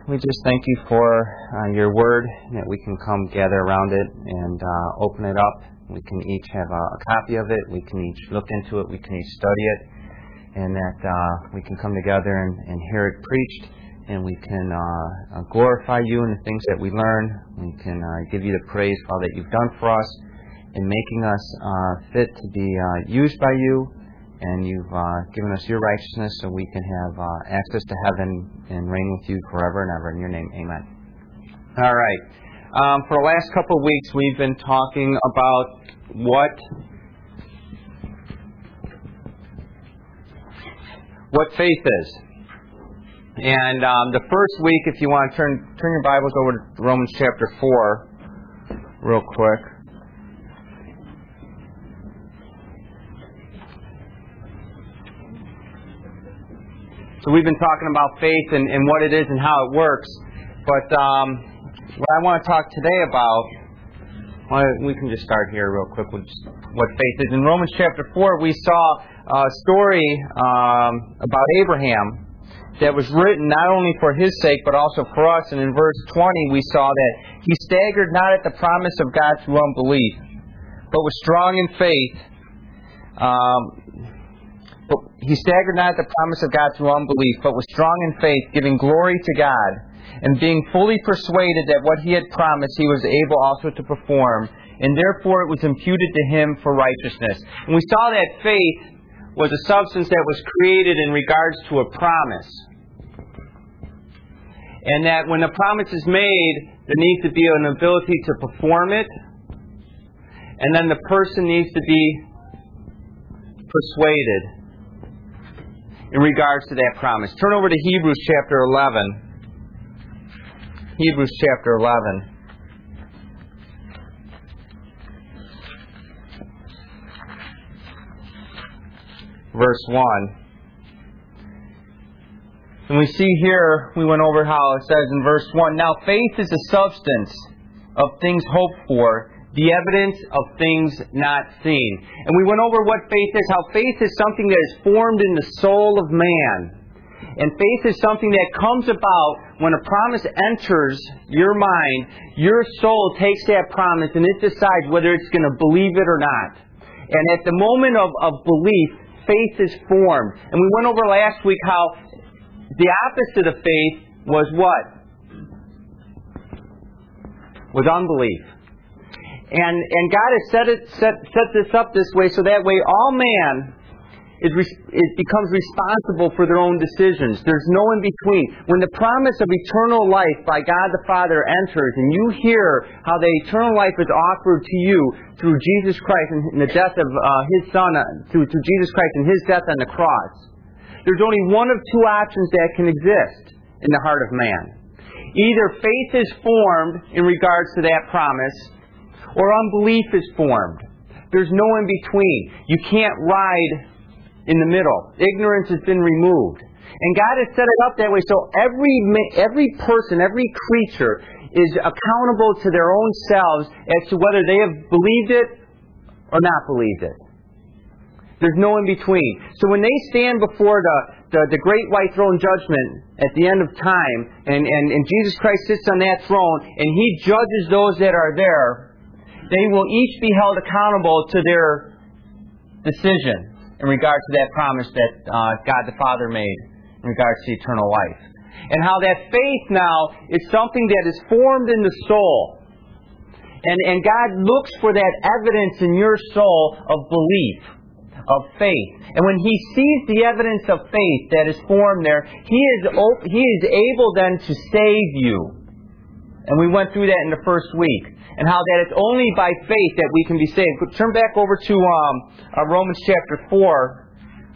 we just thank you for your word, that we can come gather around it and open it up. We can each have a copy of it. We can each look into it. We can each study it. And that we can come together and hear it preached. And we can glorify you in the things that we learn. We can give you the praise for all that you've done for us in making us fit to be used by you. And you've given us your righteousness so we can have access to heaven and reign with you forever and ever. In your name, amen. All right. For the last couple of weeks, we've been talking about what faith is. And the first week, if you want to turn your Bibles over to Romans chapter 4 real quick. So we've been talking about faith and what it is and how it works. But what I want to talk today about, we can just start here real quick with what faith is. In Romans chapter 4, we saw a story about Abraham that was written not only for his sake, but also for us. And in verse 20, we saw that he staggered not at the promise of God through unbelief, but was strong in faith. He staggered not at the promise of God through unbelief, but was strong in faith, giving glory to God, and being fully persuaded that what he had promised he was able also to perform, and therefore it was imputed to him for righteousness. And we saw that faith was a substance that was created in regards to a promise. And that when a promise is made, there needs to be an ability to perform it, and then the person needs to be persuaded in regards to that promise. Turn over to Hebrews chapter 11. Hebrews chapter 11. Verse 1. And we see here, we went over how it says in verse 1, now faith is the substance of things hoped for, the evidence of things not seen. And we went over what faith is, how faith is something that is formed in the soul of man. And faith is something that comes about when a promise enters your mind, your soul takes that promise and it decides whether it's going to believe it or not. And at the moment of belief, faith is formed. And we went over last week how the opposite of faith was what? Was unbelief. And God has set this up this way so that way all man becomes responsible for their own decisions. There's no in between. When the promise of eternal life by God the Father enters and you hear how the eternal life is offered to you through Jesus Christ and the death of His Son, through Jesus Christ and His death on the cross, there's only one of two options that can exist in the heart of man. Either faith is formed in regards to that promise, or unbelief is formed. There's no in between. You can't ride in the middle. Ignorance has been removed. And God has set it up that way so every person, every creature is accountable to their own selves as to whether they have believed it or not believed it. There's no in between. So when they stand before the great white throne judgment at the end of time, and Jesus Christ sits on that throne, and He judges those that are there, they will each be held accountable to their decision in regards to that promise that God the Father made in regards to eternal life. And how that faith now is something that is formed in the soul. And God looks for that evidence in your soul of belief, of faith. And when He sees the evidence of faith that is formed there, He is able then to save you. And we went through that in the first week. And how that it's only by faith that we can be saved. Turn back over to Romans chapter 4.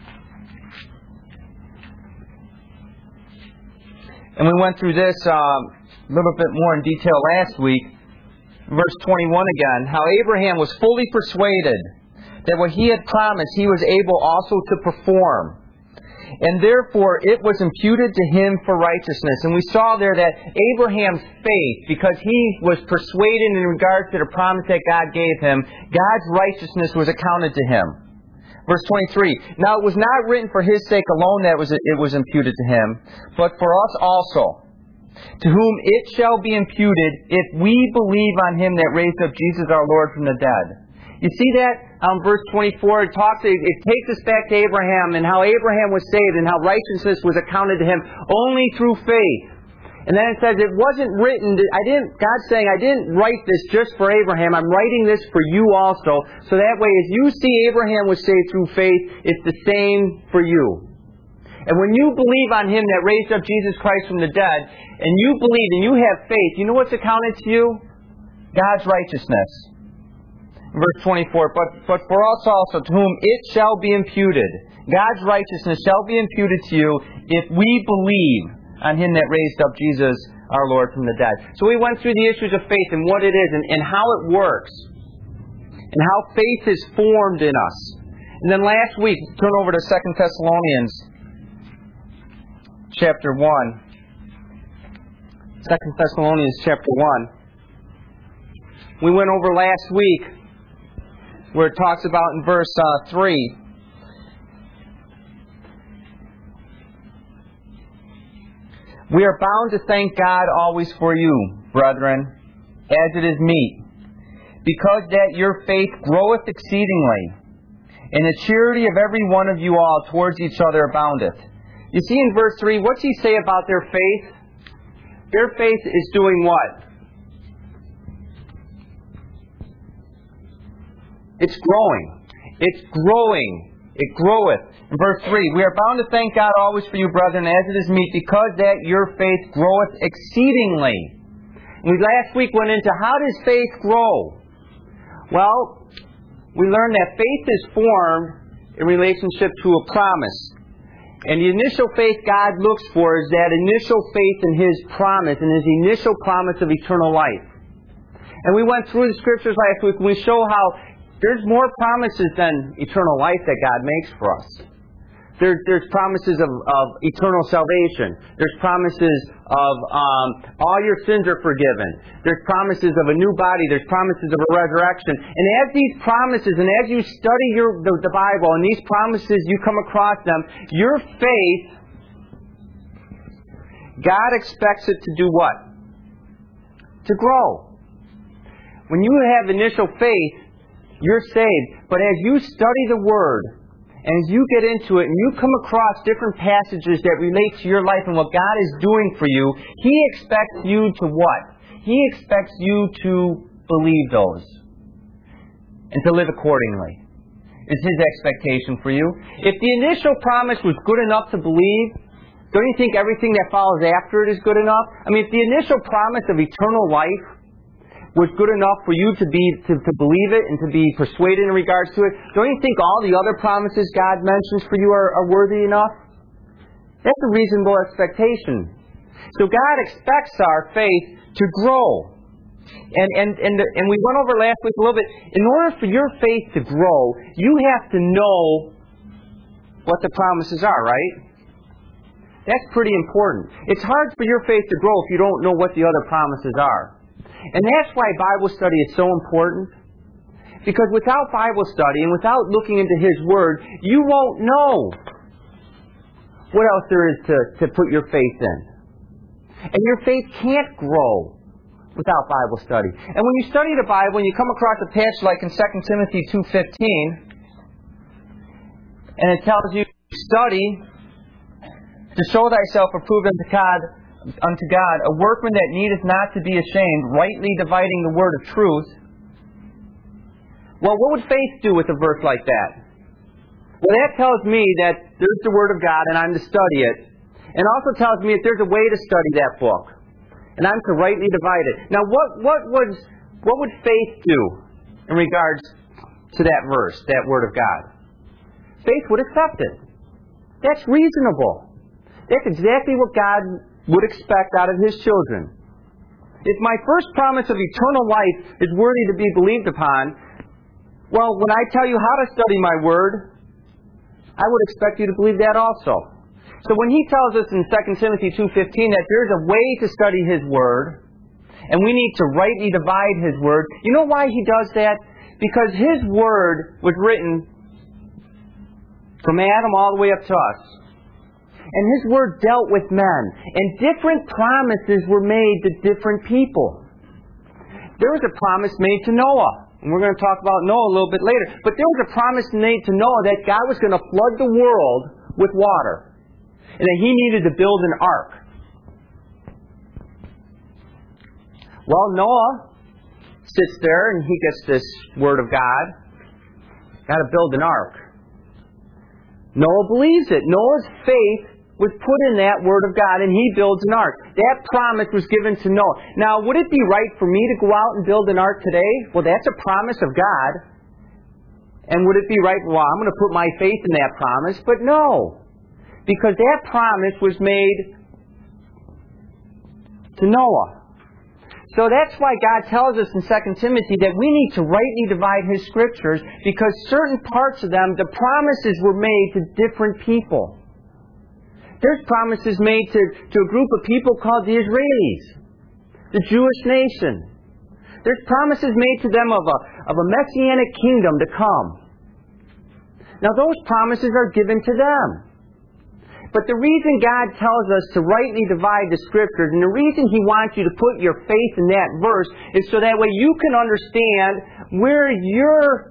And we went through this a little bit more in detail last week. Verse 21 again. How Abraham was fully persuaded that what he had promised he was able also to perform. And therefore it was imputed to him for righteousness. And we saw there that Abraham's faith, because he was persuaded in regards to the promise that God gave him, God's righteousness was accounted to him. Verse 23, now it was not written for his sake alone that it was imputed to him, but for us also, to whom it shall be imputed if we believe on Him that raised up Jesus our Lord from the dead. You see that? Verse 24, it takes us back to Abraham and how Abraham was saved and how righteousness was accounted to him only through faith. And then it says it wasn't written, God's saying, I didn't write this just for Abraham, I'm writing this for you also. So that way, as you see Abraham was saved through faith, it's the same for you. And when you believe on Him that raised up Jesus Christ from the dead, and you believe and you have faith, you know what's accounted to you? God's righteousness. Verse 24, but for us also, to whom it shall be imputed, God's righteousness shall be imputed to you if we believe on Him that raised up Jesus our Lord from the dead. So we went through the issues of faith and what it is and how it works. And how faith is formed in us. And then last week, turn over to 2 Thessalonians chapter 1. 2 Thessalonians chapter 1. We went over last week where it talks about in verse 3. We are bound to thank God always for you, brethren, as it is meet, because that your faith groweth exceedingly, and the charity of every one of you all towards each other aboundeth. You see in verse 3, what's he say about their faith? Their faith is doing what? It's growing. It's growing. It groweth. In verse 3, we are bound to thank God always for you, brethren, as it is meet, because that your faith groweth exceedingly. And we last week went into how does faith grow? Well, we learned that faith is formed in relationship to a promise. And the initial faith God looks for is that initial faith in His promise, and His initial promise of eternal life. And we went through the Scriptures last week and we show how there's more promises than eternal life that God makes for us. There's promises of eternal salvation. There's promises of all your sins are forgiven. There's promises of a new body. There's promises of a resurrection. And as these promises, and as you study the Bible, and these promises, you come across them, your faith, God expects it to do what? To grow. When you have initial faith, you're saved. But as you study the Word, and as you get into it, and you come across different passages that relate to your life and what God is doing for you, He expects you to what? He expects you to believe those. And to live accordingly. It's His expectation for you. If the initial promise was good enough to believe, don't you think everything that follows after it is good enough? I mean, if the initial promise of eternal life was good enough for you to believe it and to be persuaded in regards to it, don't you think all the other promises God mentions for you are worthy enough? That's a reasonable expectation. So God expects our faith to grow. And we went over last week a little bit. In order for your faith to grow, you have to know what the promises are, right? That's pretty important. It's hard for your faith to grow if you don't know what the other promises are. And that's why Bible study is so important. Because without Bible study and without looking into His Word, you won't know what else there is to put your faith in. And your faith can't grow without Bible study. And when you study the Bible and you come across a passage like in 2 Timothy 2:15, and it tells you, study to show thyself approved unto God, a workman that needeth not to be ashamed, rightly dividing the word of truth. Well, what would faith do with a verse like that? Well, that tells me that there's the Word of God and I'm to study it. And also tells me that there's a way to study that book. And I'm to rightly divide it. Now, what would faith do in regards to that verse, that Word of God? Faith would accept it. That's reasonable. That's exactly what God would expect out of His children. If my first promise of eternal life is worthy to be believed upon, well, when I tell you how to study my Word, I would expect you to believe that also. So when he tells us in 2 Timothy 2:15 that there's a way to study His Word, and we need to rightly divide His Word, you know why he does that? Because His Word was written from Adam all the way up to us. And His Word dealt with men. And different promises were made to different people. There was a promise made to Noah. And we're going to talk about Noah a little bit later. But there was a promise made to Noah that God was going to flood the world with water. And that He needed to build an ark. Well, Noah sits there and he gets this Word of God. Got to build an ark. Noah believes it. Noah's faith was put in that Word of God, and he builds an ark. That promise was given to Noah. Now, would it be right for me to go out and build an ark today? Well, that's a promise of God. And would it be right, well, I'm going to put my faith in that promise? But no. Because that promise was made to Noah. So that's why God tells us in 2 Timothy that we need to rightly divide His Scriptures, because certain parts of them, the promises were made to different people. There's promises made to a group of people called the Israelis, the Jewish nation. There's promises made to them of a messianic kingdom to come. Now those promises are given to them. But the reason God tells us to rightly divide the Scriptures, and the reason He wants you to put your faith in that verse, is so that way you can understand where your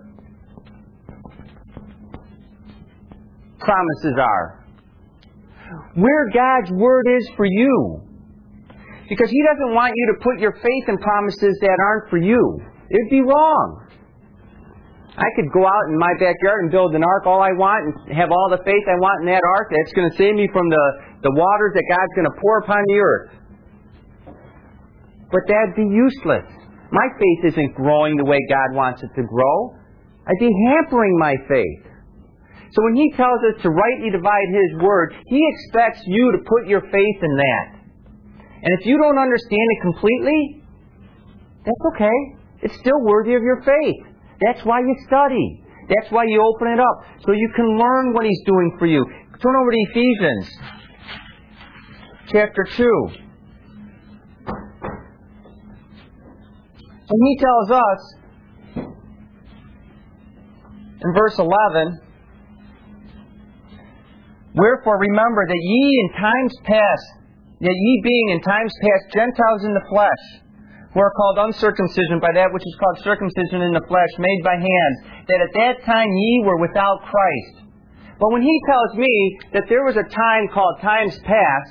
promises are. Where God's Word is for you. Because He doesn't want you to put your faith in promises that aren't for you. It'd be wrong. I could go out in my backyard and build an ark all I want and have all the faith I want in that ark. That's going to save me from the waters that God's going to pour upon the earth. But that'd be useless. My faith isn't growing the way God wants it to grow. I'd be hampering my faith. So when He tells us to rightly divide His Word, He expects you to put your faith in that. And if you don't understand it completely, that's okay. It's still worthy of your faith. That's why you study. That's why you open it up. So you can learn what He's doing for you. Turn over to Ephesians chapter 2. And He tells us in verse 11, "Wherefore remember that ye being in times past Gentiles in the flesh, who are called uncircumcision by that which is called circumcision in the flesh, made by hands, that at that time ye were without Christ." But when He tells me that there was a time called times past,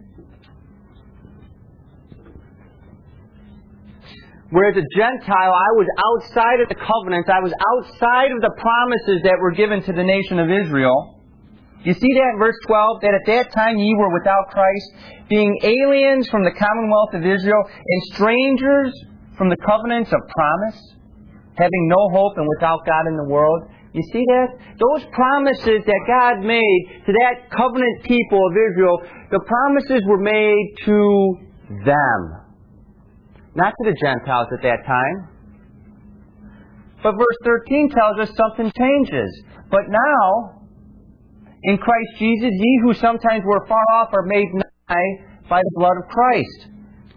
where as a Gentile I was outside of the covenants, I was outside of the promises that were given to the nation of Israel. You see that in verse 12? That at that time ye were without Christ, being aliens from the commonwealth of Israel, and strangers from the covenants of promise, having no hope and without God in the world. You see that? Those promises that God made to that covenant people of Israel, the promises were made to them. Not to the Gentiles at that time. But verse 13 tells us something changes. But now, in Christ Jesus, ye who sometimes were far off are made nigh by the blood of Christ.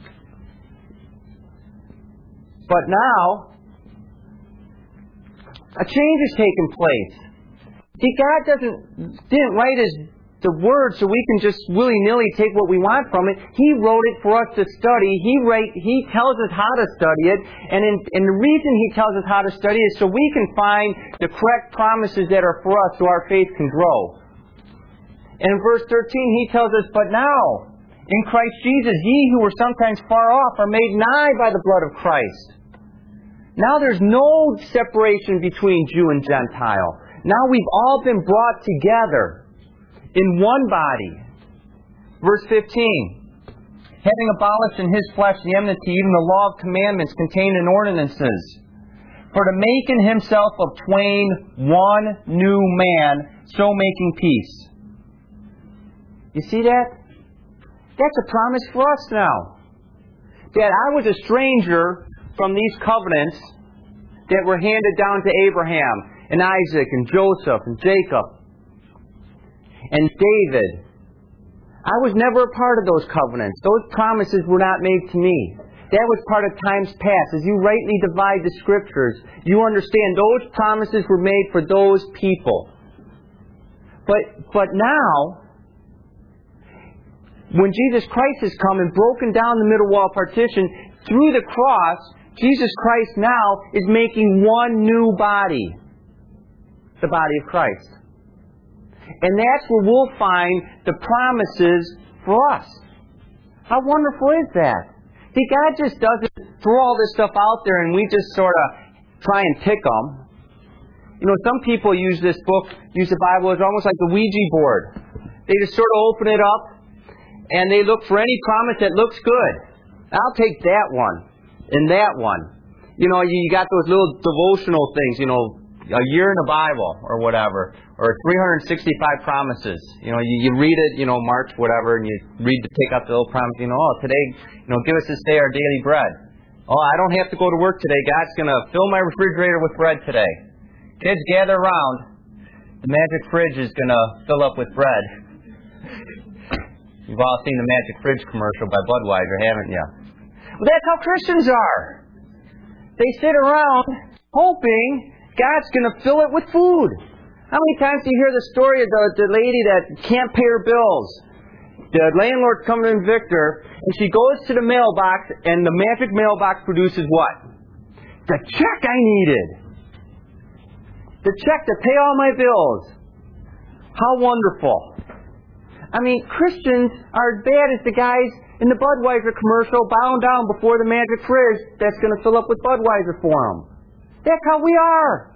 But now, a change has taken place. See, God didn't write the Word so we can just willy-nilly take what we want from it. He wrote it for us to study. He tells us how to study it. And the reason He tells us how to study it is so we can find the correct promises that are for us so our faith can grow. And in verse 13, He tells us, "But now, in Christ Jesus, ye who were sometimes far off are made nigh by the blood of Christ." Now there's no separation between Jew and Gentile. Now we've all been brought together in one body. Verse 15, "Having abolished in His flesh the enmity, even the law of commandments contained in ordinances, for to make in Himself of twain one new man, so making peace." You see that? That's a promise for us now. That I was a stranger from these covenants that were handed down to Abraham and Isaac and Joseph and Jacob and David. I was never a part of those covenants. Those promises were not made to me. That was part of times past. As you rightly divide the Scriptures, you understand those promises were made for those people. But now, when Jesus Christ has come and broken down the middle wall partition through the cross, Jesus Christ now is making one new body. The body of Christ. And that's where we'll find the promises for us. How wonderful is that? See, God just doesn't throw all this stuff out there and we just sort of try and pick them. You know, some people use this book, use the Bible as almost like the Ouija board. They just sort of open it up and they look for any promise that looks good. I'll take that one and that one. You know, you got those little devotional things, you know, a year in the Bible or whatever, or 365 promises. You know, you read it, you know, March, whatever, and you read to pick up the little promise, you know, oh, today, you know, give us this day our daily bread. Oh, I don't have to go to work today. God's going to fill my refrigerator with bread today. Kids, gather around. The magic fridge is going to fill up with bread. You've all seen the magic fridge commercial by Budweiser, haven't you? Well, that's how Christians are. They sit around hoping God's going to fill it with food. How many times do you hear the story of the lady that can't pay her bills? The landlord's coming to evict her, and she goes to the mailbox, and the magic mailbox produces what? The check I needed. The check to pay all my bills. How wonderful. I mean, Christians are as bad as the guys in the Budweiser commercial bowing down before the magic fridge that's going to fill up with Budweiser for them. That's how we are.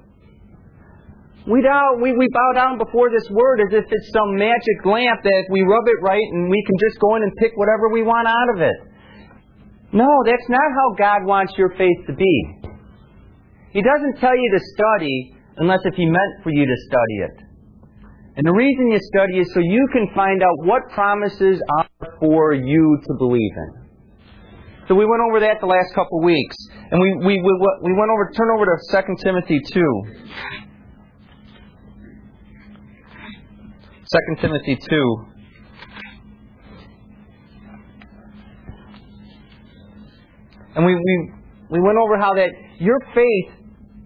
We bow down before this Word as if it's some magic lamp that if we rub it right and we can just go in and pick whatever we want out of it. No, that's not how God wants your faith to be. He doesn't tell you to study unless if He meant for you to study it. And the reason you study is so you can find out what promises are for you to believe in. So we went over that the last couple of weeks. And we went over, turn over to 2 Timothy 2. 2 Timothy 2. And we went over how that your faith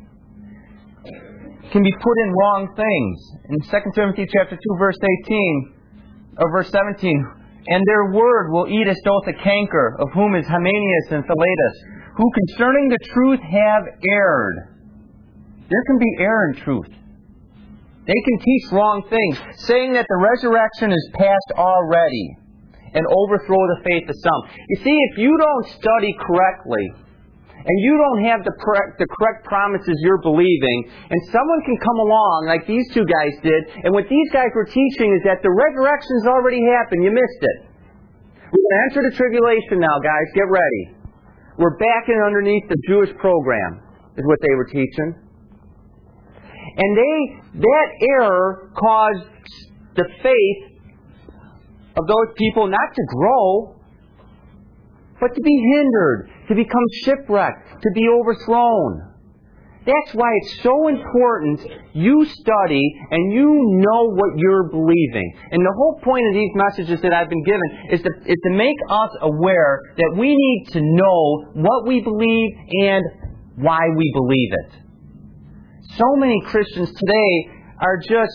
can be put in wrong things. In 2 Timothy chapter 2, verse 18, or verse 17, and their word will eat as doth a canker, of whom is Hymenaeus and Philetus, who concerning the truth have erred. There can be error in truth. They can teach wrong things, saying that the resurrection is past already, and overthrow the faith of some. You see, if you don't study correctly, and you don't have the correct promises you're believing, and someone can come along like these two guys did, and what these guys were teaching is that the resurrection's already happened. You missed it. We're going to enter the tribulation now, guys. Get ready. We're back in underneath the Jewish program, is what they were teaching. And that error caused the faith of those people not to grow, but to be hindered, to become shipwrecked, to be overthrown. That's why it's so important you study and you know what you're believing. And the whole point of these messages that I've been given is to make us aware that we need to know what we believe and why we believe it. So many Christians today are just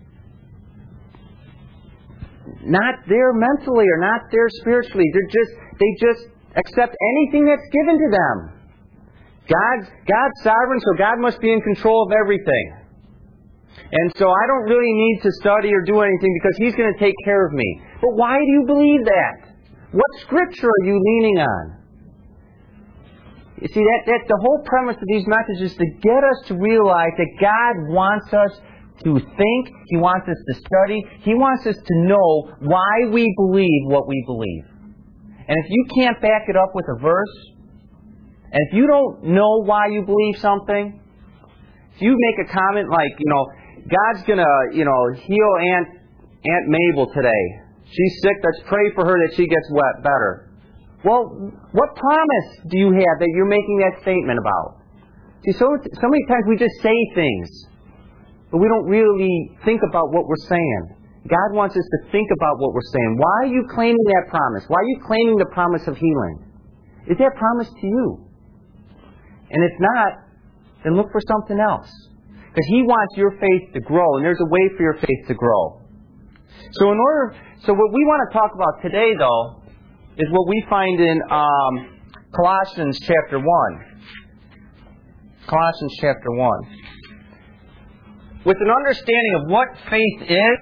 not there mentally or not there spiritually. They just accept anything that's given to them. God's sovereign, so God must be in control of everything. And so I don't really need to study or do anything because He's going to take care of me. But why do you believe that? What scripture are you leaning on? You see, that the whole premise of these messages is to get us to realize that God wants us to think. He wants us to study. He wants us to know why we believe what we believe. And if you can't back it up with a verse, and if you don't know why you believe something, if you make a comment like, God's going to, heal Aunt Mabel today. She's sick. Let's pray for her that she gets better. Well, what promise do you have that you're making that statement about? See, so many times we just say things, but we don't really think about what we're saying. God wants us to think about what we're saying. Why are you claiming that promise? Why are you claiming the promise of healing? Is that promise to you? And if not, then look for something else. Because He wants your faith to grow, and there's a way for your faith to grow. So what we want to talk about today, though, is what we find in Colossians chapter 1. Colossians chapter 1. With an understanding of what faith is,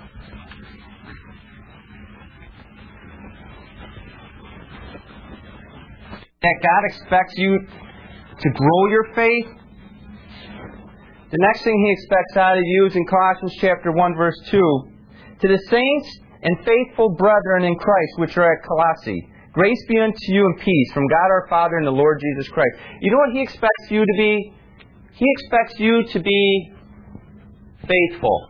that God expects you to grow your faith. The next thing He expects out of you is in Colossians chapter 1, verse 2. To the saints and faithful brethren in Christ which are at Colossae, grace be unto you and peace from God our Father and the Lord Jesus Christ. You know what He expects you to be? He expects you to be faithful.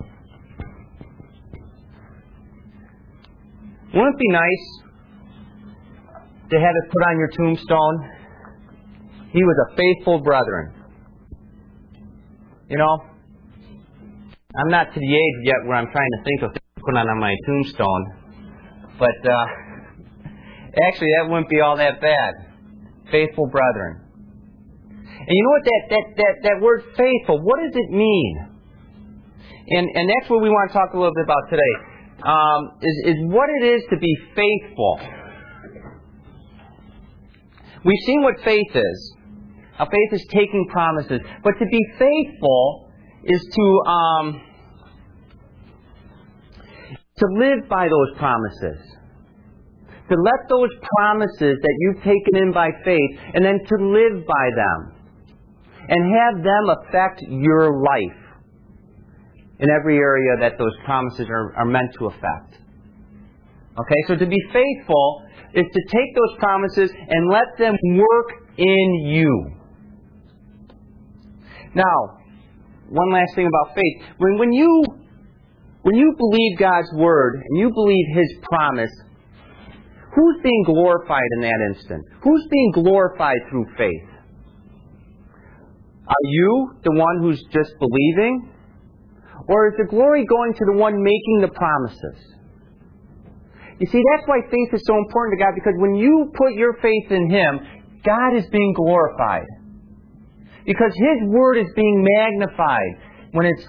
Wouldn't it be nice to have it put on your tombstone? He was a faithful brethren. You know, I'm not to the age yet where I'm trying to think of things to put on my tombstone. But actually, that wouldn't be all that bad. Faithful brethren. And you know what, that word faithful, what does it mean? And that's what we want to talk a little bit about today. Is what it is to be faithful. We've seen what faith is. Faith is taking promises. But to be faithful is to live by those promises. To let those promises that you've taken in by faith, and then to live by them. And have them affect your life in every area that those promises are meant to affect. Okay, so to be faithful is to take those promises and let them work in you. Now, one last thing about faith. When you believe God's Word and you believe His promise, who's being glorified in that instant? Who's being glorified through faith? Are you the one who's just believing? Or is the glory going to the one making the promises? You see, that's why faith is so important to God, because when you put your faith in Him, God is being glorified. Because His Word is being magnified because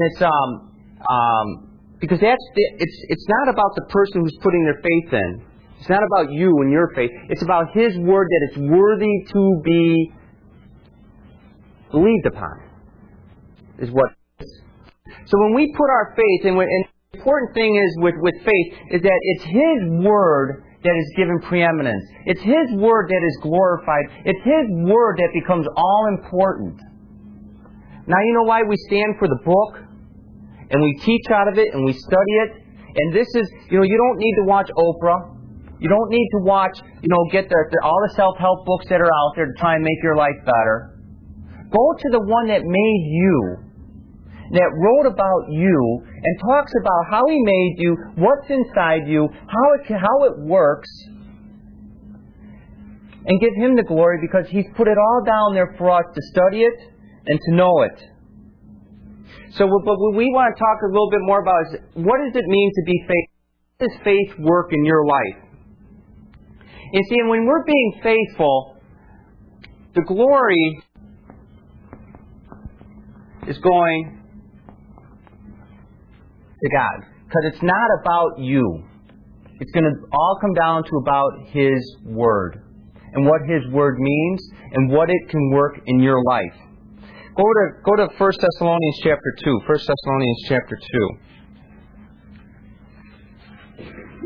it's not about the person who's putting their faith in. It's not about you and your faith. It's about His Word that it's worthy to be believed upon. Is what it is. So when we put our faith in, and the important thing is with faith is that it's His Word that is given preeminence. It's His Word that is glorified. It's His Word that becomes all important. Now you know why we stand for the book, and we teach out of it, and we study it. And this is, you don't need to watch Oprah. You don't need to watch, get all the self-help books that are out there to try and make your life better. Go to the one that made you, that wrote about you, and talks about how He made you, what's inside you, how it works, and give Him the glory, because He's put it all down there for us to study it and to know it. So what we want to talk a little bit more about is, what does it mean to be faithful? How does faith work in your life? You see, and when we're being faithful, the glory is going to God. Because it's not about you. It's going to all come down to about His Word. And what His Word means, and what it can work in your life. Go to 1 Thessalonians chapter 2. 1 Thessalonians chapter 2.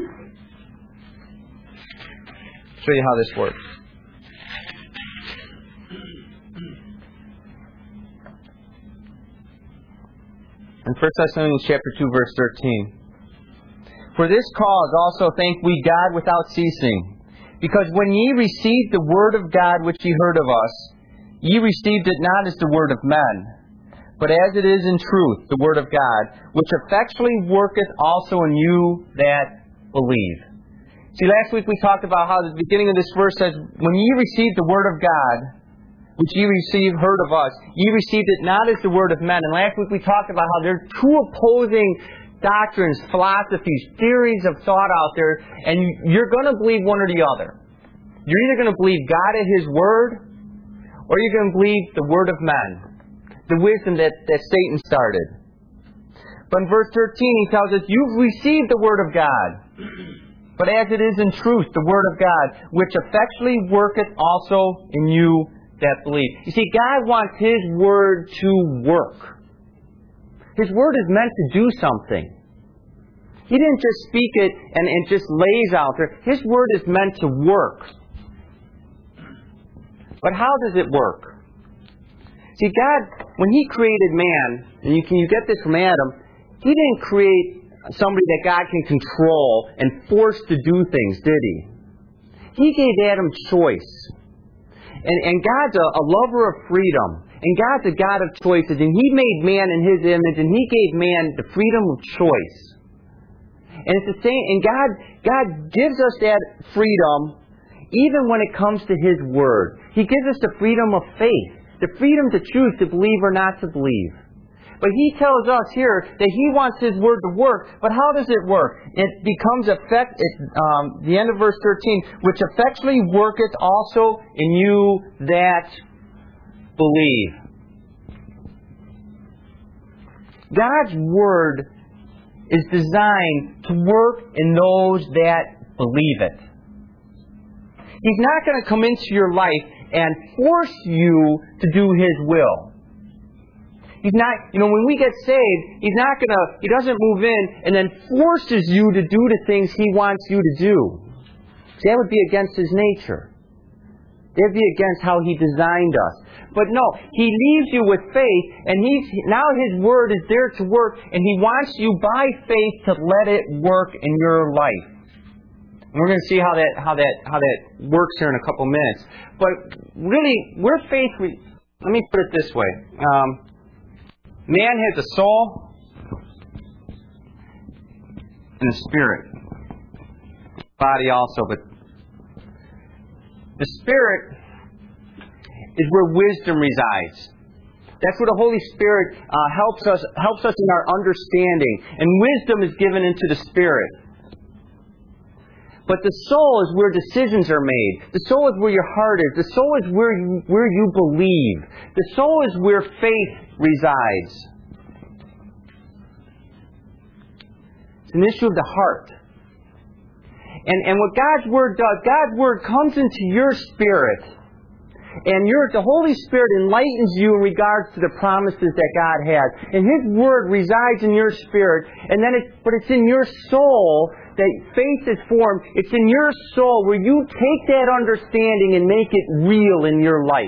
Show you how this works. In 1 Thessalonians chapter 2, verse 13. For this cause also thank we God without ceasing, because when ye received the word of God which ye heard of us, ye received it not as the word of men, but as it is in truth, the word of God, which effectually worketh also in you that believe. See, last week we talked about how the beginning of this verse says, when ye received the word of God, which ye received heard of us, ye received it not as the word of men. And last week we talked about how there are two opposing doctrines, philosophies, theories of thought out there, and you're going to believe one or the other. You're either going to believe God at His Word, or you're going to believe the word of men, the wisdom that Satan started. But in verse 13 he tells us, you've received the Word of God. But as it is in truth, the Word of God, which effectually worketh also in you that believe. You see, God wants His Word to work. His Word is meant to do something. He didn't just speak it and it just lays out there. His Word is meant to work. But how does it work? See, God, when He created man, and you get this from Adam, He didn't create somebody that God can control and force to do things, did He? He gave Adam choice. And God's a lover of freedom. And God's a God of choices. And He made man in His image, and He gave man the freedom of choice. And it's the same, and God gives us that freedom even when it comes to His Word. He gives us the freedom of faith, the freedom to choose to believe or not to believe. But He tells us here that He wants His Word to work. But how does it work? It becomes the end of verse 13, which effectually worketh also in you that believe. God's Word is designed to work in those that believe it. He's not going to come into your life and force you to do His will. He's not, when we get saved, He doesn't move in and then forces you to do the things He wants you to do. See, that would be against His nature. That would be against how He designed us. But no, He leaves you with faith, and now His Word is there to work, and He wants you by faith to let it work in your life. And we're going to see how that works here in a couple minutes. But really, we're faith. Let me put it this way: man has a soul and a spirit, body also, but the spirit is where wisdom resides. That's where the Holy Spirit helps us in our understanding. And wisdom is given into the Spirit. But the soul is where decisions are made. The soul is where your heart is. The soul is where you believe. The soul is where faith resides. It's an issue of the heart. And what God's Word does, God's Word comes into your spirit. And the Holy Spirit enlightens you in regards to the promises that God has. And His Word resides in your spirit. And then but it's in your soul that faith is formed. It's in your soul where you take that understanding and make it real in your life.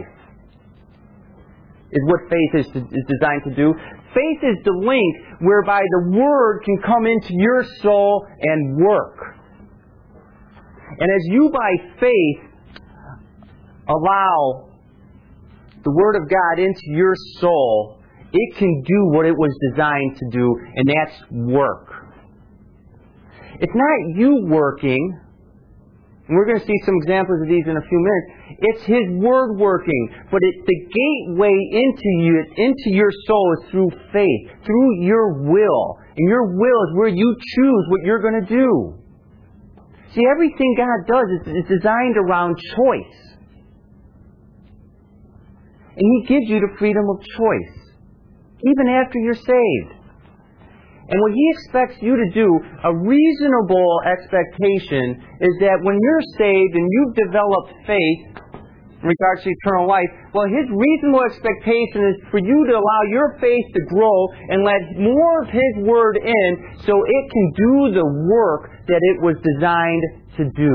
Is what faith is designed to do. Faith is the link whereby the Word can come into your soul and work. And as you by faith allow the Word of God into your soul, it can do what it was designed to do, and that's work. It's not you working, and we're going to see some examples of these in a few minutes. It's His Word working, but the gateway into your soul is through faith, through your will. And your will is where you choose what you're going to do. See, everything God does is designed around choice. And He gives you the freedom of choice, even after you're saved. And what He expects you to do, a reasonable expectation, is that when you're saved and you've developed faith in regards to eternal life, well, His reasonable expectation is for you to allow your faith to grow and let more of His Word in so it can do the work that it was designed to do.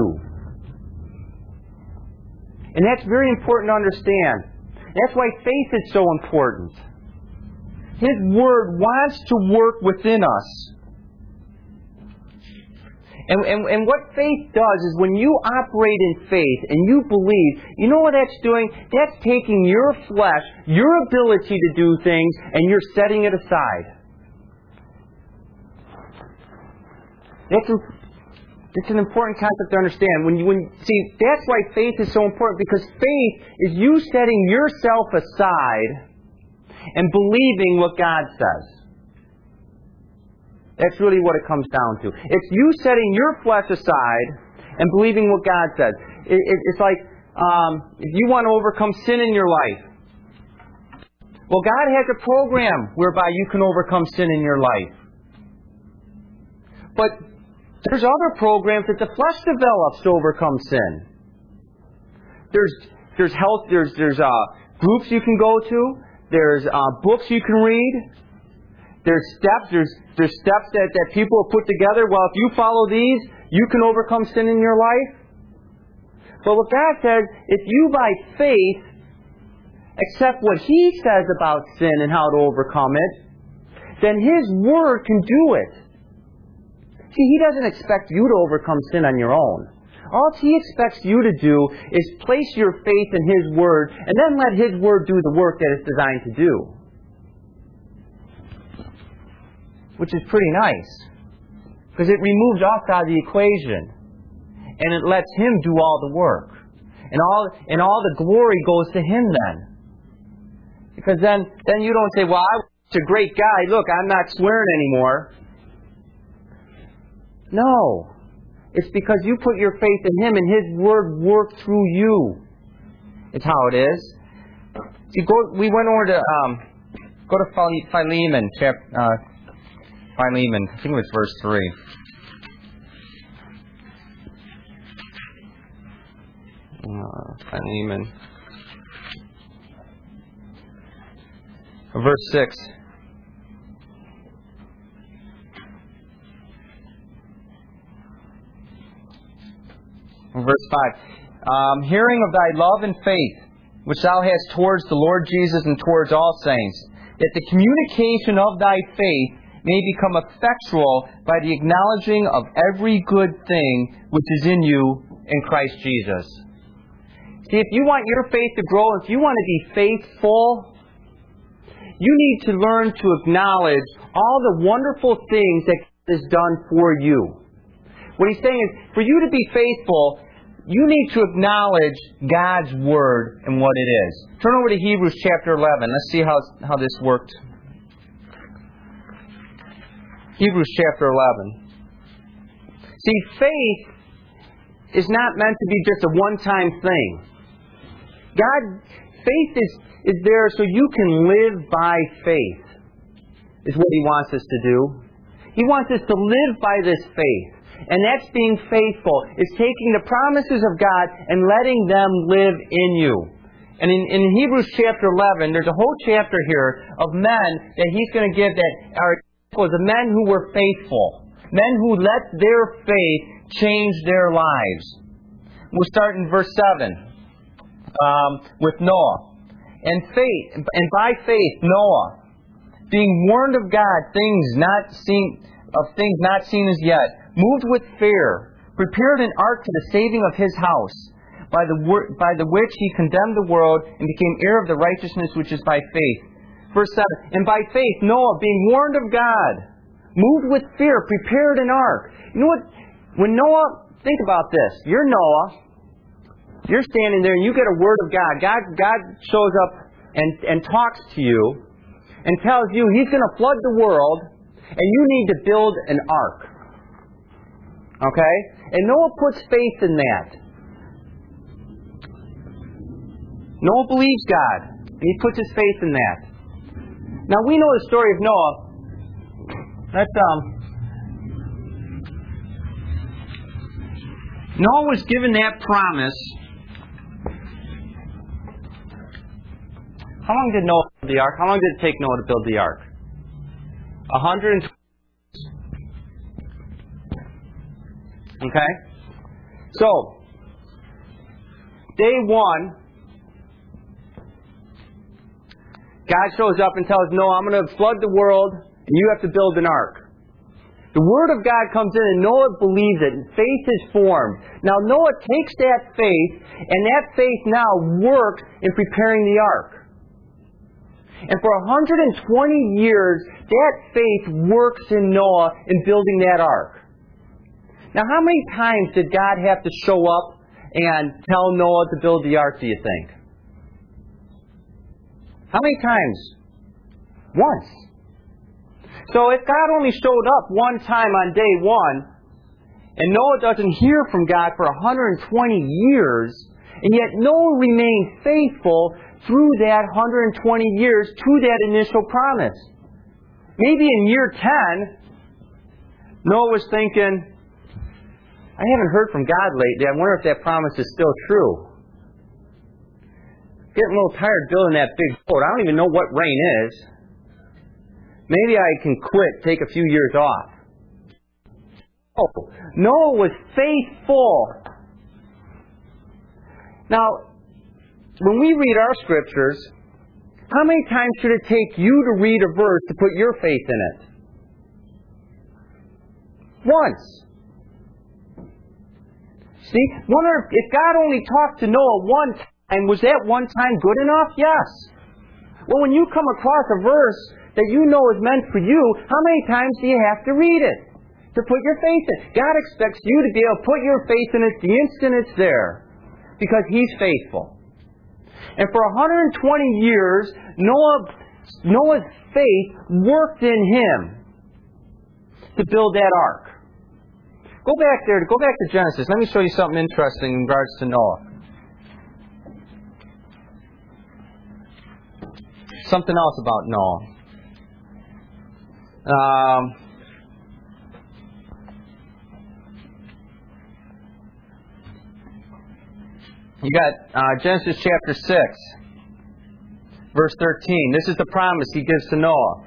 And that's very important to understand. That's why faith is so important. His Word wants to work within us. And what faith does is when you operate in faith and you believe, you know what that's doing? That's taking your flesh, your ability to do things, and you're setting it aside. It's an important concept to understand. See, that's why faith is so important, because faith is you setting yourself aside and believing what God says. That's really what it comes down to. It's you setting your flesh aside and believing what God says. It's like if you want to overcome sin in your life. Well, God has a program whereby you can overcome sin in your life. But there's other programs that the flesh develops to overcome sin. There's health. There's groups you can go to. There's books you can read. There's steps. There's steps that people have put together. Well, if you follow these, you can overcome sin in your life. But what God says, if you by faith accept what He says about sin and how to overcome it, then His Word can do it. See, He doesn't expect you to overcome sin on your own. All He expects you to do is place your faith in His Word and then let His Word do the work that it's designed to do. Which is pretty nice. Because it removes us out of the equation. And it lets Him do all the work. And all the glory goes to Him then. Because then you don't say, well, I was a great guy. Look, I'm not swearing anymore. No. It's because you put your faith in Him and His Word worked through you. It's how it is. See, we went over to go to Philemon, Philemon. I think it was verse 3. Philemon. Verse 6. Verse 5. Hearing of thy love and faith, which thou hast towards the Lord Jesus and towards all saints, that the communication of thy faith may become effectual by the acknowledging of every good thing which is in you in Christ Jesus. See, if you want your faith to grow, if you want to be faithful, you need to learn to acknowledge all the wonderful things that God has done for you. What He's saying is, for you to be faithful, you need to acknowledge God's Word and what it is. Turn over to Hebrews chapter 11. Let's see how this worked. Hebrews chapter 11. See, faith is not meant to be just a one-time thing. Faith is there so you can live by faith, is what He wants us to do. He wants us to live by this faith. And that's being faithful. It's taking the promises of God and letting them live in you. And in Hebrews chapter 11, there's a whole chapter here of men that He's going to give that are examples of men who were faithful. Men who let their faith change their lives. We'll start in verse 7 with Noah. And by faith, Noah, being warned of God, things not seen as yet, moved with fear, prepared an ark to the saving of his house, by the which he condemned the world and became heir of the righteousness which is by faith. Verse 7, and by faith Noah, being warned of God, moved with fear, prepared an ark. You know what? When Noah, think about this. You're Noah. You're standing there and you get a word of God. God shows up and talks to you and tells you He's going to flood the world and you need to build an ark. Okay? And Noah puts faith in that. Noah believes God. And he puts his faith in that. Now we know the story of Noah. Noah was given that promise. How long did Noah build the ark? How long did it take Noah to build the ark? 120. Okay? So, day one, God shows up and tells Noah, I'm going to flood the world, and you have to build an ark. The Word of God comes in, and Noah believes it, and faith is formed. Now, Noah takes that faith, and that faith now works in preparing the ark. And for 120 years, that faith works in Noah in building that ark. Now, how many times did God have to show up and tell Noah to build the ark, do you think? How many times? Once. So if God only showed up one time on day one, and Noah doesn't hear from God for 120 years, and yet Noah remained faithful through that 120 years to that initial promise. Maybe in year 10, Noah was thinking, I haven't heard from God lately. I wonder if that promise is still true. Getting a little tired building that big boat. I don't even know what rain is. Maybe I can quit, take a few years off. Oh, Noah was faithful. Now, when we read our scriptures, how many times should it take you to read a verse to put your faith in it? Once. See, wonder if God only talked to Noah one time, was that one time good enough? Yes. Well, when you come across a verse that you know is meant for you, how many times do you have to read it to put your faith in? God expects you to be able to put your faith in it the instant it's there, because He's faithful. And for 120 years, Noah's faith worked in him to build that ark. Go back to Genesis. Let me show you something interesting in regards to Noah. Something else about Noah. You got Genesis chapter 6, verse 13. This is the promise He gives to Noah.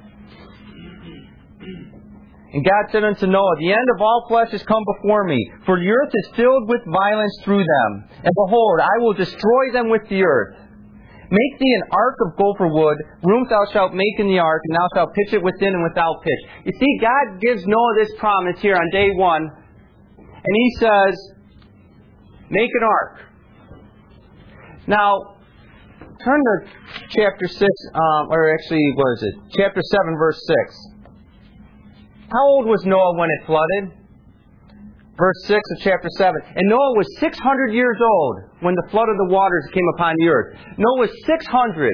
And God said unto Noah, the end of all flesh is come before me, for the earth is filled with violence through them. And behold, I will destroy them with the earth. Make thee an ark of gopher wood, rooms thou shalt make in the ark, and thou shalt pitch it within and without pitch. You see, God gives Noah this promise here on day one, and He says, make an ark. Now, turn to chapter 6, chapter 7, verse 6. How old was Noah when it flooded? Verse 6 of chapter 7. And Noah was 600 years old when the flood of the waters came upon the earth. Noah was 600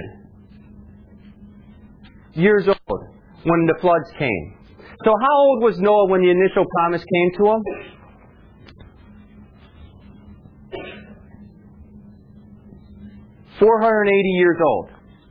years old when the floods came. So how old was Noah when the initial promise came to him? $480 years old.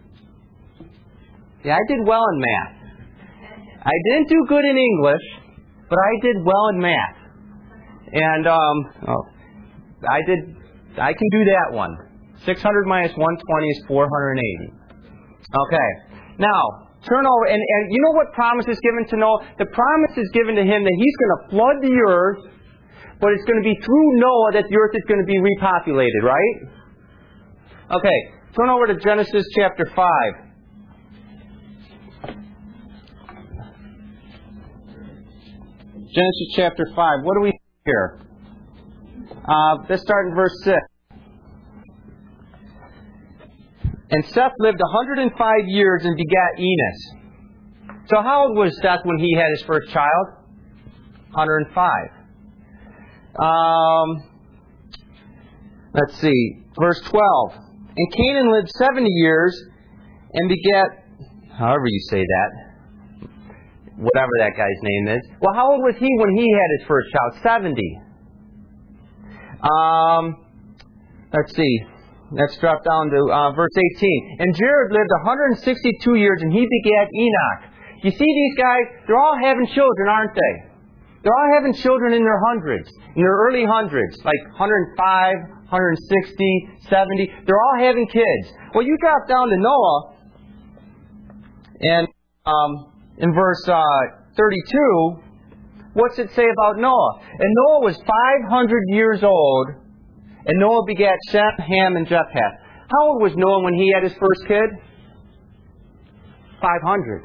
Yeah, I did well in math. I didn't do good in English, but I did well in math. And I can do that one. 600 minus 120 is 480. Okay. Now, turn over, and you know what promise is given to Noah? The promise is given to him that he's going to flood the earth, but it's going to be through Noah that the earth is going to be repopulated, right? Okay. Turn over to Genesis chapter 5. Genesis chapter 5. What do we see here? Let's start in verse 6. And Seth lived 105 years and begat Enos. So how old was Seth when he had his first child? 105. Let's see. Verse 12. And Canaan lived 70 years and begat, however you say that, whatever that guy's name is. Well, how old was he when he had his first child? 70. Let's see. Let's drop down to verse 18. And Jared lived 162 years, and he begat Enoch. You see these guys? They're all having children, aren't they? They're all having children in their hundreds, in their early hundreds, like 105, 160, 70. They're all having kids. Well, you drop down to Noah, and in verse 32, what's it say about Noah? And Noah was 500 years old, and Noah begat Shem, Ham, and Japheth. How old was Noah when he had his first kid? 500.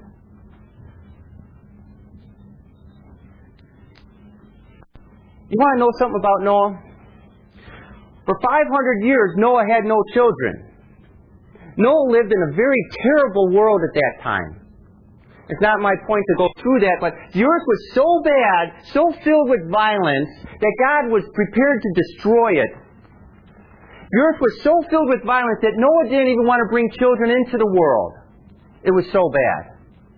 You want to know something about Noah? For 500 years, Noah had no children. Noah lived in a very terrible world at that time. It's not my point to go through that, but the earth was so bad, so filled with violence, that God was prepared to destroy it. The earth was so filled with violence that Noah didn't even want to bring children into the world. It was so bad.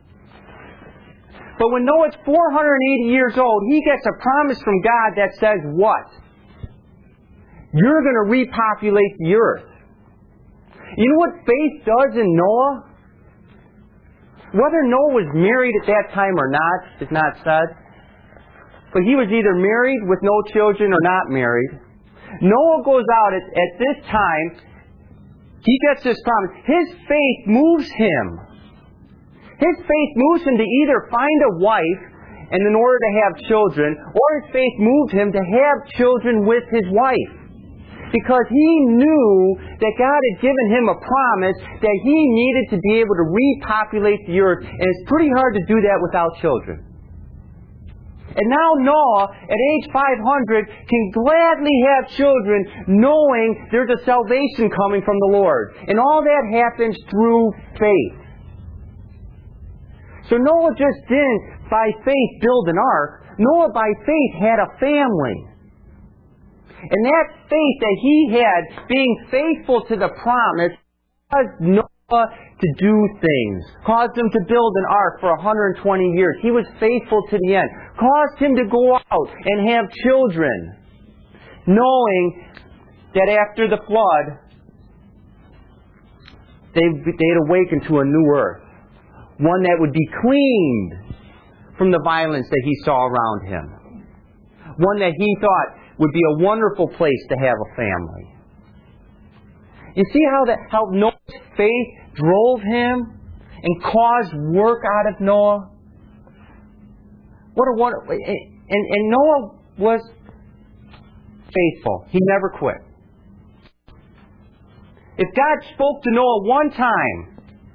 But when Noah's 480 years old, he gets a promise from God that says what? You're going to repopulate the earth. You know what faith does in Noah? Whether Noah was married at that time or not is not said. but he was either married with no children or not married. Noah goes out at this time. He gets this promise. His faith moves him. His faith moves him to either find a wife and in order to have children, or his faith moved him to have children with his wife. Because he knew that God had given him a promise that he needed to be able to repopulate the earth. And it's pretty hard to do that without children. And now Noah, at age 500, can gladly have children knowing there's a salvation coming from the Lord. And all that happens through faith. So Noah just didn't, by faith, build an ark. Noah, by faith, had a family. And that faith that he had, being faithful to the promise, caused Noah to do things. Caused him to build an ark for 120 years. He was faithful to the end. Caused him to go out and have children, knowing that after the flood, they'd awaken to a new earth. One that would be cleaned from the violence that he saw around him. One that he thought would be a wonderful place to have a family. You see how Noah's faith drove him and caused work out of Noah? What a wonderful... And Noah was faithful. He never quit. If God spoke to Noah one time,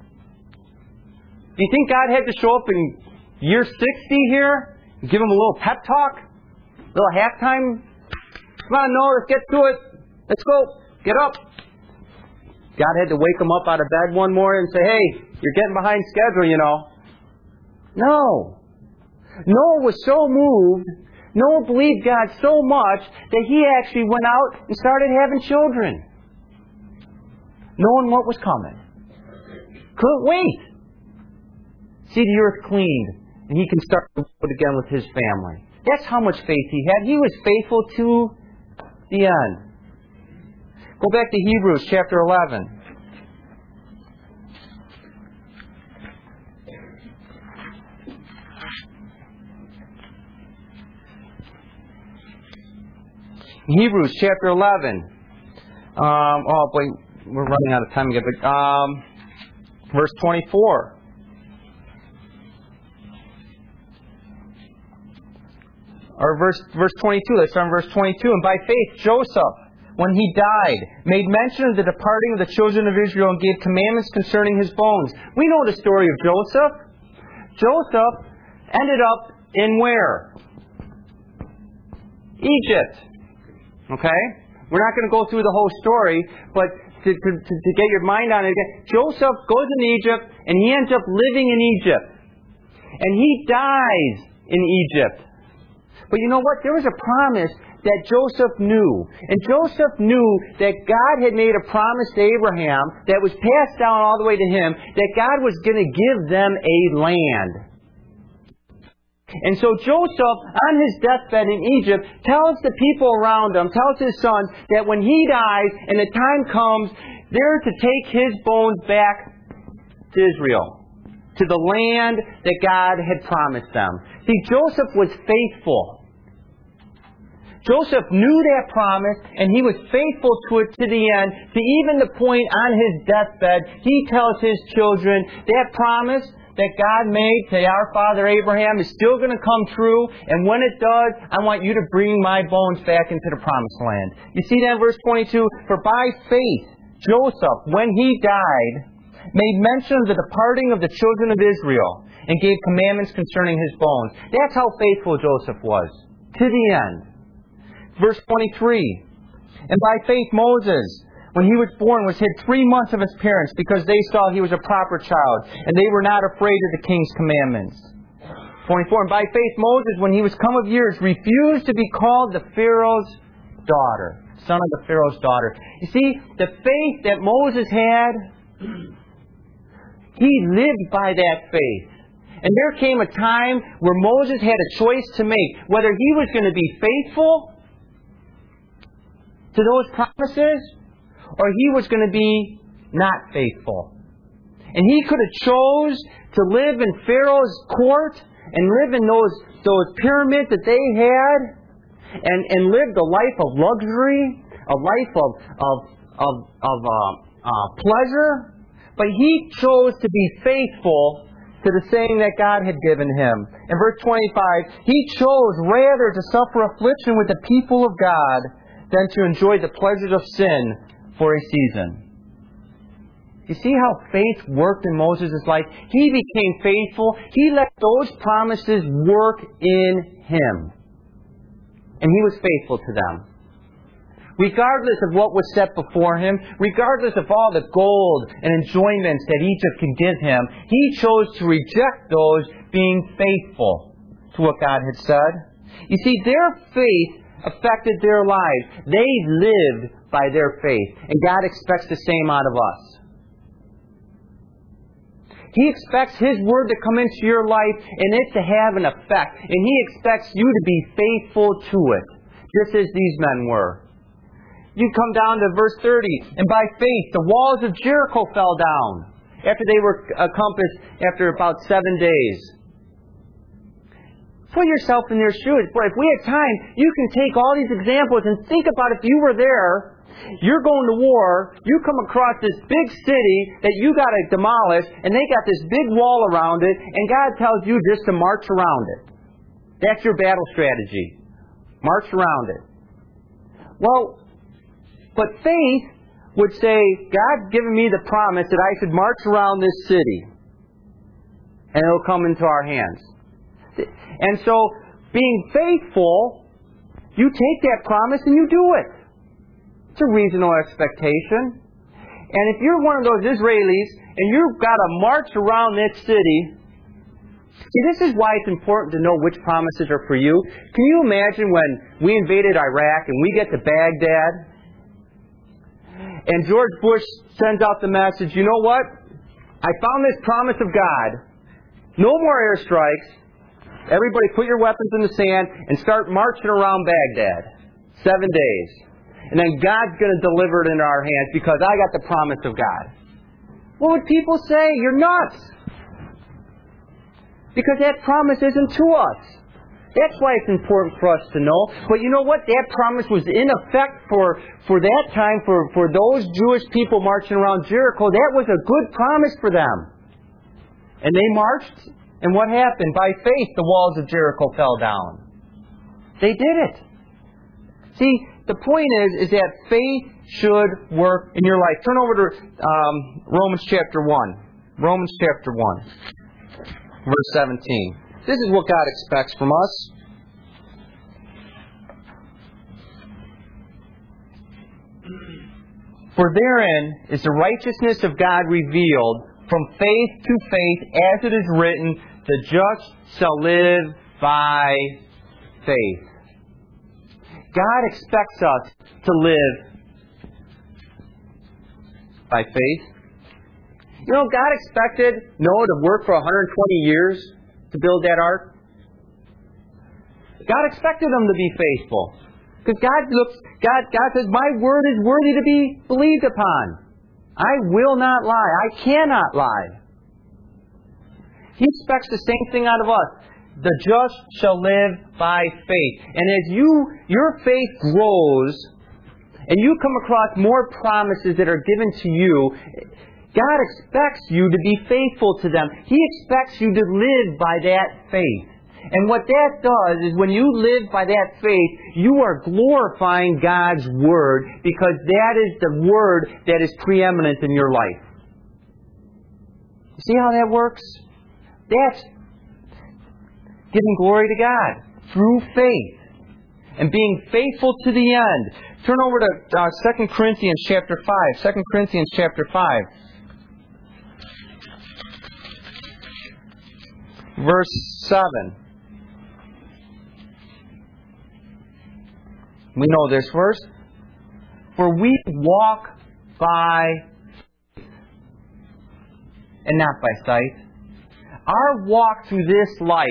do you think God had to show up in year 60 here and give him a little pep talk? A little halftime? Come on, Noah, let's get to it. Let's go. Get up. God had to wake him up out of bed one morning and say, hey, you're getting behind schedule, you know. No. Noah was so moved, Noah believed God so much that he actually went out and started having children. Knowing what was coming. Couldn't wait. See the earth cleaned, and he can start to live again with his family. That's how much faith he had. He was faithful to the end. Go back to Hebrews chapter 11. Hebrews chapter 11. We're running out of time again. But verse 24. Or verse 22. Let's start in verse 22. And by faith, Joseph, when he died, made mention of the departing of the children of Israel and gave commandments concerning his bones. We know the story of Joseph. Joseph ended up in where? Egypt. Okay? We're not going to go through the whole story, but to get your mind on it again, Joseph goes into Egypt, and he ends up living in Egypt. And he dies in Egypt. But you know what? There was a promise that Joseph knew. And Joseph knew that God had made a promise to Abraham that was passed down all the way to him, that God was going to give them a land. And so Joseph, on his deathbed in Egypt, tells the people around him, tells his sons, that when he dies and the time comes, they're to take his bones back to Israel, to the land that God had promised them. See, Joseph was faithful. Joseph knew that promise, and he was faithful to it to the end, to even the point on his deathbed, he tells his children, that promise that God made to our father Abraham is still going to come true, and when it does, I want you to bring my bones back into the promised land. You see that in verse 22? For by faith, Joseph, when he died, made mention of the departing of the children of Israel, and gave commandments concerning his bones. That's how faithful Joseph was, to the end. Verse 23, and by faith Moses, when he was born, was hid 3 months of his parents, because they saw he was a proper child, and they were not afraid of the king's commandments. 24, and by faith Moses, when he was come of years, refused to be called the Pharaoh's daughter, son of the Pharaoh's daughter. You see, the faith that Moses had, he lived by that faith. And there came a time where Moses had a choice to make, whether he was going to be faithful to those promises, or he was going to be not faithful. And he could have chose to live in Pharaoh's court and live in those pyramids that they had, and lived a life of luxury, a life of pleasure. But he chose to be faithful to the saying that God had given him. In verse 25, he chose rather to suffer affliction with the people of God than to enjoy the pleasures of sin for a season. You see how faith worked in Moses' life? He became faithful. He let those promises work in him. And he was faithful to them. Regardless of what was set before him, regardless of all the gold and enjoyments that Egypt could give him, he chose to reject those, being faithful to what God had said. You see, their faith affected their lives. They lived by their faith. And God expects the same out of us. He expects His Word to come into your life and it to have an effect. And He expects you to be faithful to it, just as these men were. You come down to verse 30. And by faith, the walls of Jericho fell down after they were encompassed after about 7 days. Put yourself in their shoes. Boy, if we had time, you can take all these examples and think about if you were there. You're going to war. You come across this big city that you got to demolish, and they got this big wall around it, and God tells you just to march around it. That's your battle strategy. March around it. Well, but faith would say, God's given me the promise that I should march around this city, and it'll come into our hands. And so, being faithful, you take that promise and you do it. It's a reasonable expectation. And if you're one of those Israelis and you've got to march around that city, see, this is why it's important to know which promises are for you. Can you imagine when we invaded Iraq and we get to Baghdad and George Bush sends out the message, you know what? I found this promise of God. No more airstrikes. Everybody put your weapons in the sand and start marching around Baghdad. 7 days. And then God's going to deliver it into our hands because I got the promise of God. What would people say? You're nuts. Because that promise isn't to us. That's why it's important for us to know. But you know what? That promise was in effect for that time, for those Jewish people marching around Jericho. That was a good promise for them. And they marched, and what happened? By faith, the walls of Jericho fell down. They did it. See, the point is that faith should work in your life. Turn over to Romans chapter 1. Romans chapter 1, verse 17. This is what God expects from us. For therein is the righteousness of God revealed from faith to faith, as it is written, the just shall live by faith. God expects us to live by faith. You know, God expected Noah to work for 120 years to build that ark. God expected him to be faithful. Because God says, my word is worthy to be believed upon. I will not lie. I cannot lie. He expects the same thing out of us. The just shall live by faith. And as your faith grows, and you come across more promises that are given to you, God expects you to be faithful to them. He expects you to live by that faith. And what that does is when you live by that faith, you are glorifying God's Word because that is the Word that is preeminent in your life. You see how that works? That's giving glory to God through faith and being faithful to the end. Turn over to 2 Corinthians chapter 5. 2 Corinthians chapter 5. Verse 7. We know this verse. For we walk by faith and not by sight. Our walk through this life,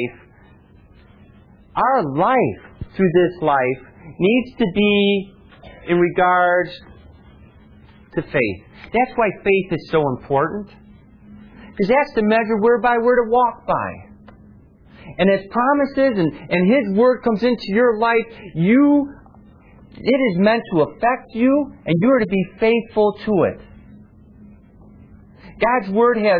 our life through this life needs to be in regards to faith. That's why faith is so important. Because that's the measure whereby we're to walk by. and His promises and His Word comes into your life, it is meant to affect you, and you are to be faithful to it. God's Word has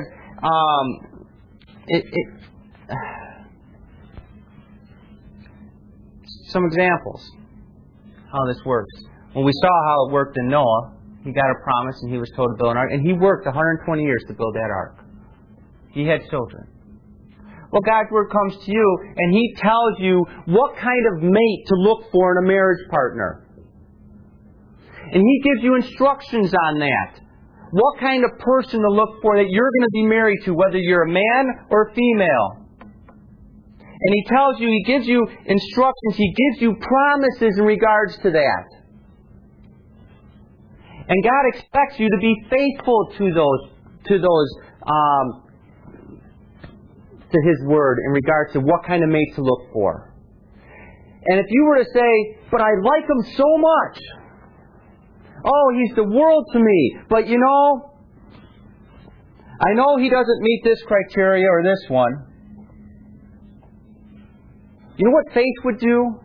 some examples how this works. When we saw how it worked in Noah, he got a promise and he was told to build an ark, and he worked 120 years to build that ark. He had children. Well, God's Word comes to you and He tells you what kind of mate to look for in a marriage partner. And He gives you instructions on that. What kind of person to look for that you're going to be married to, whether you're a man or a female. And He tells you, He gives you instructions, He gives you promises in regards to that. And God expects you to be faithful to His Word in regards to what kind of mate to look for. And if you were to say, but I like him so much. Oh, he's the world to me. But I know he doesn't meet this criteria or this one. You know what faith would do?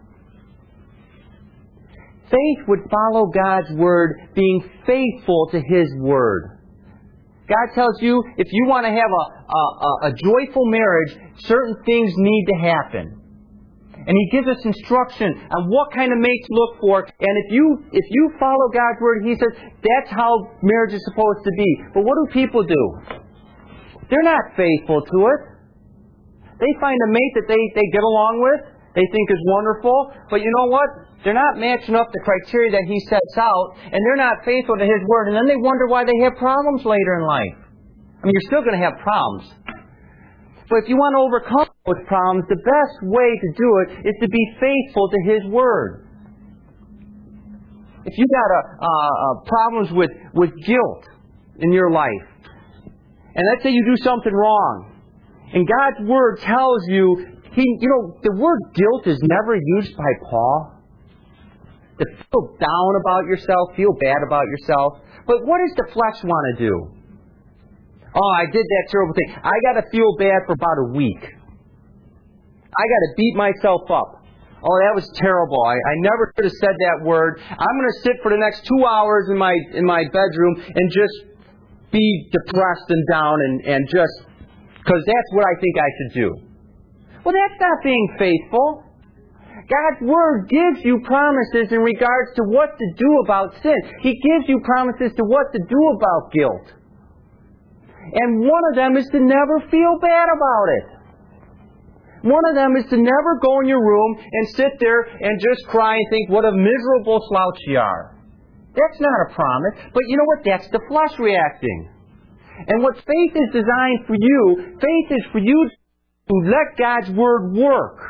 Faith would follow God's Word, being faithful to His Word. God tells you, if you want to have a joyful marriage, certain things need to happen. And He gives us instruction on what kind of mate to look for. And if you follow God's Word, He says, that's how marriage is supposed to be. But what do people do? They're not faithful to it. They find a mate that they get along with, they think is wonderful, but you know what? They're not matching up the criteria that He sets out, and they're not faithful to His Word, and then they wonder why they have problems later in life. I mean, you're still going to have problems. But if you want to overcome those problems, the best way to do it is to be faithful to His Word. If you got problems with guilt in your life, and let's say you do something wrong, and God's Word tells you, the word guilt is never used by Paul. To feel down about yourself, feel bad about yourself. But what does the flesh want to do? Oh, I did that terrible thing. I got to feel bad for about a week. I got to beat myself up. Oh, that was terrible. I never should have said that word. I'm going to sit for the next 2 hours in my bedroom and just be depressed and down and just, because that's what I think I should do. Well, that's not being faithful. God's Word gives you promises in regards to what to do about sin. He gives you promises to what to do about guilt. And one of them is to never feel bad about it. One of them is to never go in your room and sit there and just cry and think, what a miserable slouch you are. That's not a promise. But you know what? That's the flesh reacting. And what faith is designed for you, faith is for you to let God's Word work.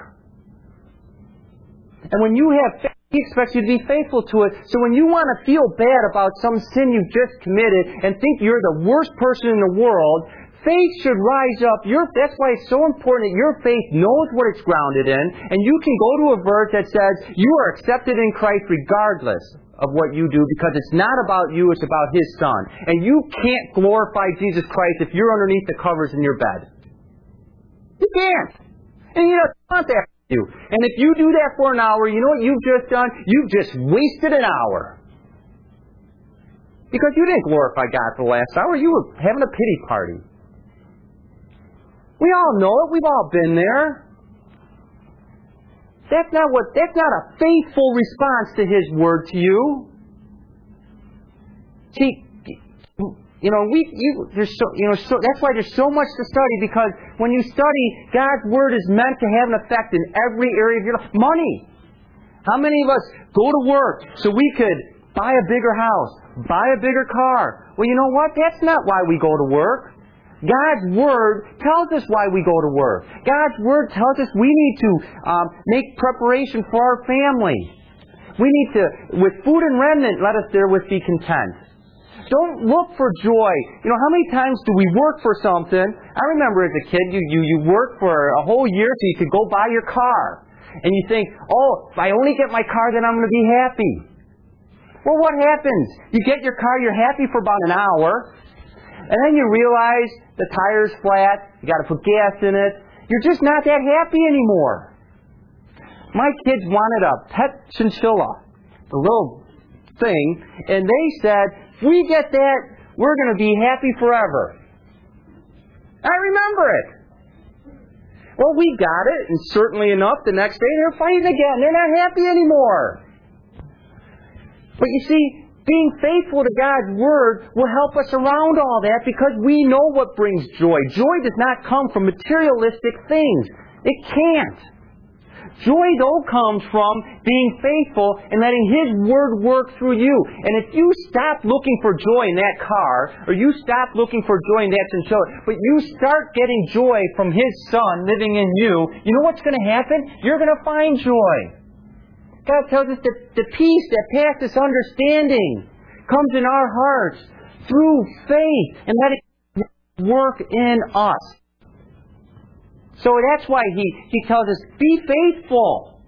And when you have faith, He expects you to be faithful to it. So when you want to feel bad about some sin you've just committed and think you're the worst person in the world, faith should rise up. That's why it's so important that your faith knows what it's grounded in, and you can go to a verse that says you are accepted in Christ regardless of what you do, because it's not about you, it's about His Son. And you can't glorify Jesus Christ if you're underneath the covers in your bed. You can't. And you don't want that for you. And if you do that for an hour, you know what you've just done? You've just wasted an hour. Because you didn't glorify God for the last hour. You were having a pity party. We all know it. We've all been there. That's not a faithful response to His Word to you. See, that's why there's so much to study, because when you study, God's Word is meant to have an effect in every area of your life. Money. How many of us go to work so we could buy a bigger house, buy a bigger car? Well, you know what? That's not why we go to work. God's Word tells us why we go to work. God's Word tells us we need to make preparation for our family. We need to, with food and raiment, let us therewith be content. Don't look for joy. You know, how many times do we work for something? I remember as a kid, you worked for a whole year so you could go buy your car. And you think, oh, if I only get my car, then I'm going to be happy. Well, what happens? You get your car, you're happy for about an hour, and then you realize the tire's flat, you got to put gas in it, you're just not that happy anymore. My kids wanted a pet chinchilla, the little thing, and they said, if we get that, we're going to be happy forever. I remember it. Well, we got it, and certainly enough, the next day they're fighting again. They're not happy anymore. But you see, being faithful to God's Word will help us around all that because we know what brings joy. Joy does not come from materialistic things. It can't. Joy, though, comes from being faithful and letting His Word work through you. And if you stop looking for joy in that car, or you stop looking for joy in that chinchilla, but you start getting joy from His Son living in you, you know what's going to happen? You're going to find joy. God tells us that the peace that passes understanding comes in our hearts through faith and letting it work in us. So that's why He tells us, be faithful.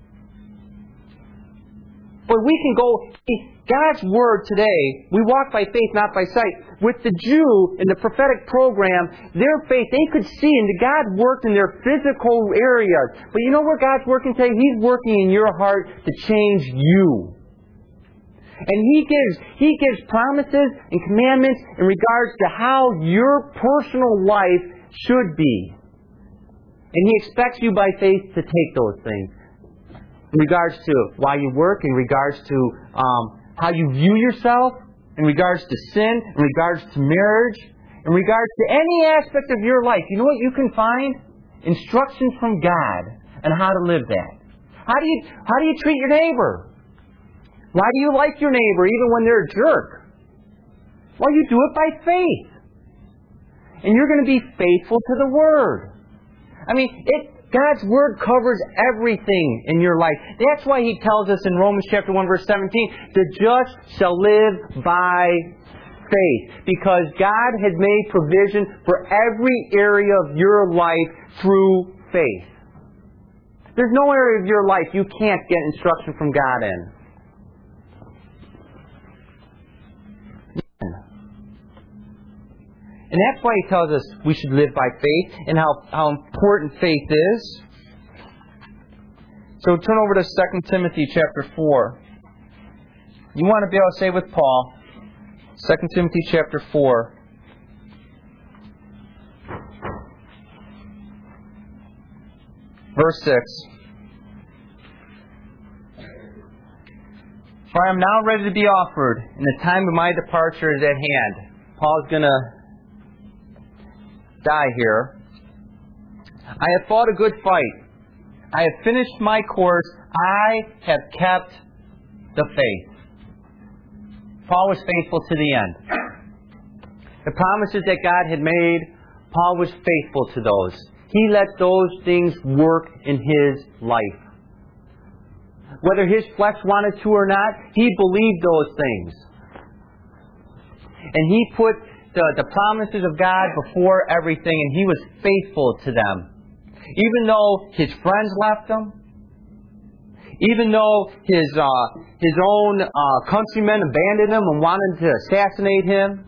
But we can go, God's Word today, we walk by faith, not by sight. With the Jew in the prophetic program, their faith, they could see, and God worked in their physical areas. But you know where God's working today? He's working in your heart to change you. And He gives promises and commandments in regards to how your personal life should be. And He expects you by faith to take those things. In regards to why you work, in regards to how you view yourself, in regards to sin, in regards to marriage, in regards to any aspect of your life. You know what you can find? Instructions from God on how to live that. How do you treat your neighbor? Why do you like your neighbor even when they're a jerk? Well, you do it by faith. And you're going to be faithful to the Word. I mean, God's Word covers everything in your life. That's why He tells us in Romans chapter 1, verse 17, the just shall live by faith. Because God has made provision for every area of your life through faith. There's no area of your life you can't get instruction from God in. And that's why He tells us we should live by faith and how important faith is. So turn over to 2 Timothy chapter 4. You want to be able to say with Paul, 2 Timothy chapter 4. Verse 6. For I am now ready to be offered, and the time of my departure is at hand. Paul's going to die here. I have fought a good fight. I have finished my course. I have kept the faith. Paul was faithful to the end. The promises that God had made, Paul was faithful to those. He let those things work in his life. Whether his flesh wanted to or not, he believed those things. And he put the promises of God before everything, and he was faithful to them. Even though his friends left him, even though his own countrymen abandoned him and wanted to assassinate him,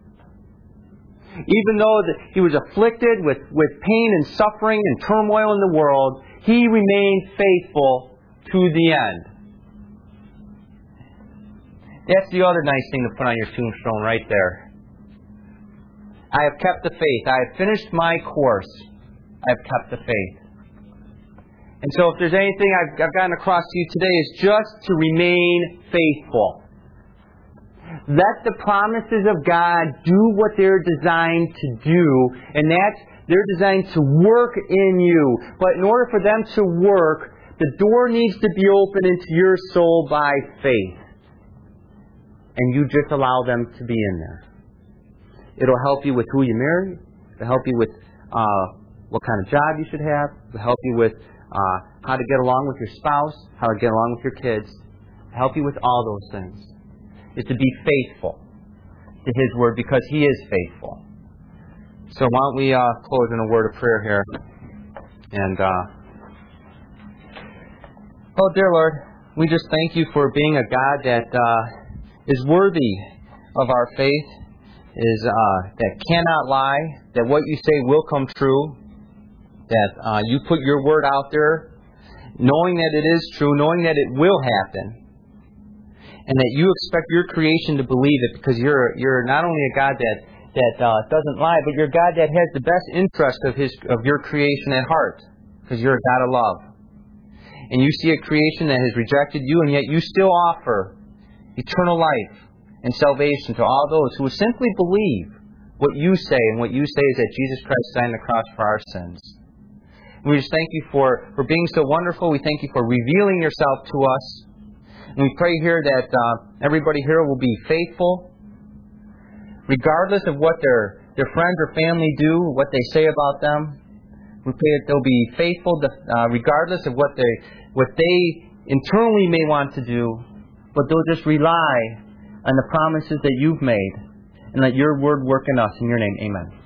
even though he was afflicted with pain and suffering and turmoil in the world, he remained faithful to the end. That's the other nice thing to put on your tombstone right there. I have kept the faith. I have finished my course. I have kept the faith. And so if there's anything I've gotten across to you today is just to remain faithful. Let the promises of God do what they're designed to do, and that's they're designed to work in you. But in order for them to work, the door needs to be opened into your soul by faith. And you just allow them to be in there. It'll help you with who you marry. It'll help you with what kind of job you should have. It'll help you with how to get along with your spouse, how to get along with your kids. It'll help you with all those things. Is to be faithful to His Word because He is faithful. So why don't we close in a word of prayer here. And, oh dear Lord, we just thank You for being a God that is worthy of our faith, that cannot lie, that what You say will come true, that you put your word out there, knowing that it is true, knowing that it will happen, and that you expect your creation to believe it, because you're not only a God that doesn't lie, but you're a God that has the best interest of your creation at heart, because you're a God of love. And you see a creation that has rejected you, and yet you still offer eternal life and salvation to all those who will simply believe what you say, and what you say is that Jesus Christ died on the cross for our sins. And we just thank you for being so wonderful. We thank you for revealing yourself to us. And we pray here that everybody here will be faithful, regardless of what their friends or family do, what they say about them. We pray that they'll be faithful regardless of what they internally may want to do, but they'll just rely on the promises that you've made, and let your word work in us. In your name, amen.